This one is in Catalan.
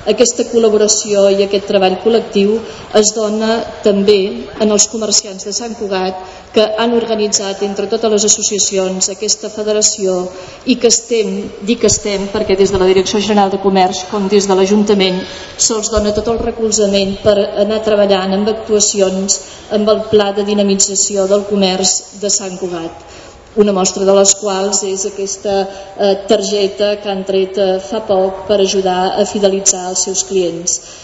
Aquesta col·laboració i aquest treball col·lectiu es dona també en els comerciants de Sant Cugat, que han organitzat entre totes les associacions aquesta federació i que estem perquè des de la Direcció General de Comerç com des de l'Ajuntament se'ls dona tot el recolzament per anar treballant amb actuacions amb el pla de dinamització del comerç de Sant Cugat. Una mostra de les quals és aquesta targeta que han tret fa poc per ajudar a fidelitzar els seus clients.